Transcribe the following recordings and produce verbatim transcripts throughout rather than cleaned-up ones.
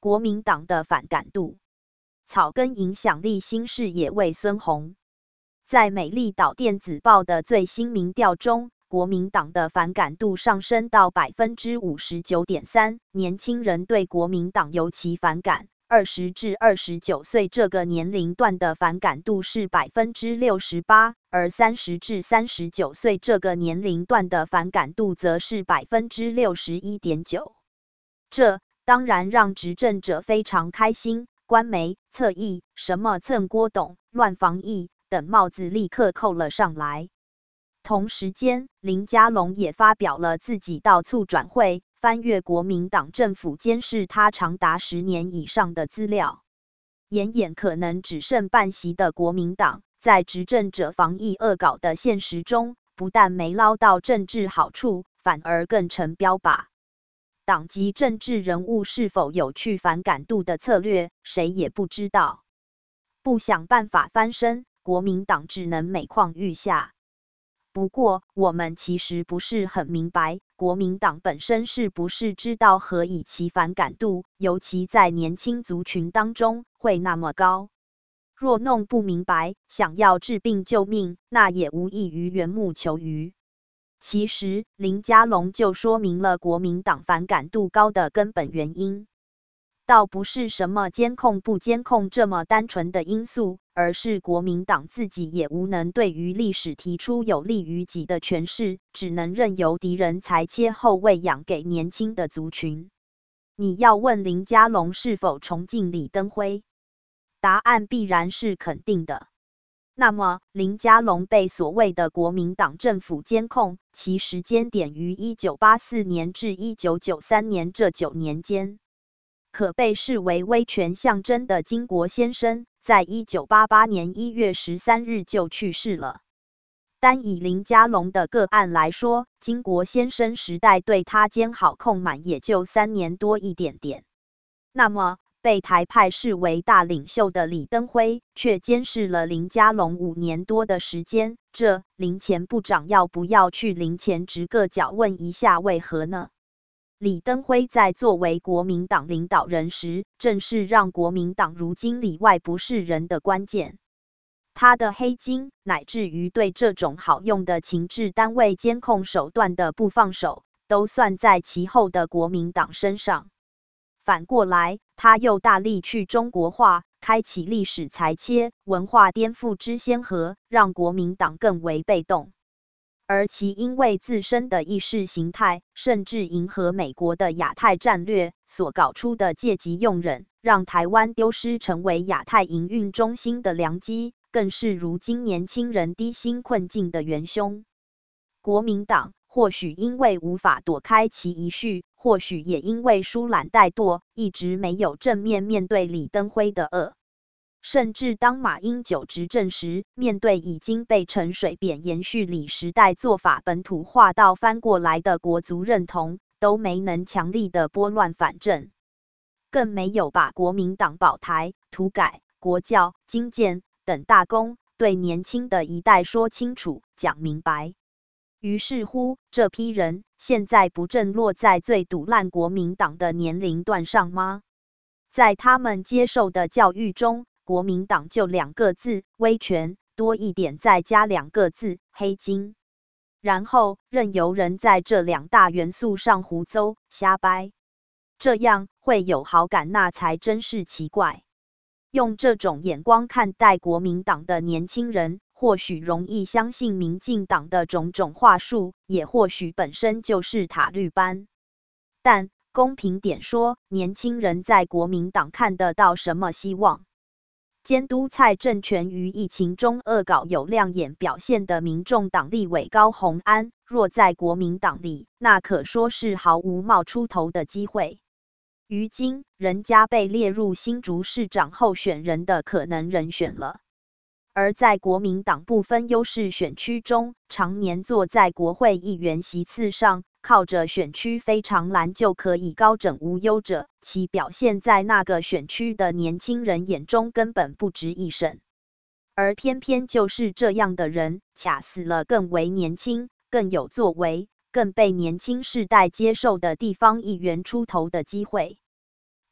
国民党的反感度。草根影响力新视野为孙洪。在美丽岛电子报的最新民调中，国民党的反感度上升到 百分之五十九点三， 年轻人对国民党尤其反感。二十至二十九岁这个年龄段的反感度是 百分之六十八， 而三十至三十九岁这个年龄段的反感度则是 百分之六十一点九。这当然让执政者非常开心，官媒、侧翼、什么蹭郭董、乱防疫等帽子立刻扣了上来。同时间，林佳龙也发表了自己到促转会，翻阅国民党政府监视他长达十年以上的资料。眼眼可能只剩半席的国民党，在执政者防疫恶搞的现实中，不但没捞到政治好处，反而更成标靶。党及政治人物是否有去反感度的策略，谁也不知道。不想办法翻身，国民党只能每况愈下。不过，我们其实不是很明白，国民党本身是不是知道何以其反感度，尤其在年轻族群当中会那么高。若弄不明白，想要治病救命，那也无异于缘木求鱼。其实，林佳龙就说明了国民党反感度高的根本原因。倒不是什么监控不监控这么单纯的因素，而是国民党自己也无能对于历史提出有利于己的诠释，只能任由敌人裁切后喂养给年轻的族群。你要问林佳龙是否崇敬李登辉，答案必然是肯定的。那么，林佳龙被所谓的国民党政府监控，其时间点于一九八四年至一九九三年这九年间。可被视为威权象征的经国先生，在一九八八年一月十三日就去世了。单以林佳龙的个案来说，经国先生时代对他监好控满也就三年多一点点。那么，被台派视为大领袖的李登辉，却监视了林佳龙五年多的时间，这林前部长要不要去林前直个脚问一下为何呢？李登辉在作为国民党领导人时，正是让国民党如今里外不是人的关键。他的黑金，乃至于对这种好用的情治单位监控手段的不放手，都算在其后的国民党身上。反过来，他又大力去中国化，开启历史裁切、文化颠覆之先河，让国民党更为被动。而其因为自身的意识形态，甚至迎合美国的亚太战略所搞出的阶级用忍，让台湾丢失成为亚太营运中心的良机，更是如今年轻人低薪困境的元凶。国民党或许因为无法躲开其遗绪，或许也因为疏懒怠惰，一直没有正面面对李登辉的恶。甚至当马英九执政时，面对已经被陈水扁延续李时代做法本土化到翻过来的国族认同，都没能强力的拨乱反正，更没有把国民党保台、土改、国教、经建等大功对年轻的一代说清楚、讲明白。于是乎，这批人现在不正落在最毒烂国民党的年龄段上吗？在他们接受的教育中，国民党就两个字威权，多一点再加两个字黑金，然后任由人在这两大元素上胡诌瞎掰，这样会有好感那才真是奇怪。用这种眼光看待国民党的年轻人，或许容易相信民进党的种种话术，也或许本身就是塔绿班。但公平点说，年轻人在国民党看得到什么希望？监督蔡政权于疫情中恶搞有亮眼表现的民众党立委高虹安，若在国民党里，那可说是毫无冒出头的机会。于今，人家被列入新竹市长候选人的可能人选了。而在国民党不分优势选区中，常年坐在国会议员席次上，靠着选区非常蓝就可以高枕无忧者，其表现在那个选区的年轻人眼中根本不值一审。而偏偏就是这样的人，卡死了更为年轻、更有作为、更被年轻世代接受的地方议员出头的机会。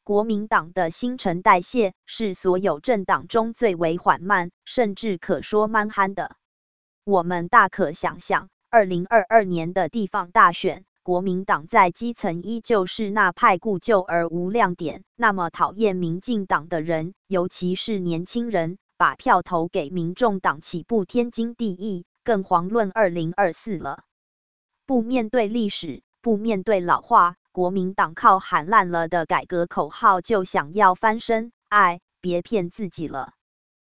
国民党的新陈代谢是所有政党中最为缓慢，甚至可说蛮憨的。我们大可想象，二零二二年的地方大选，国民党在基层依旧是那派故旧而无亮点，那么讨厌民进党的人，尤其是年轻人，把票投给民众党岂不天经地义？更遑论二零二四了。不面对历史，不面对老化，国民党靠喊烂了的改革口号就想要翻身，哎，别骗自己了。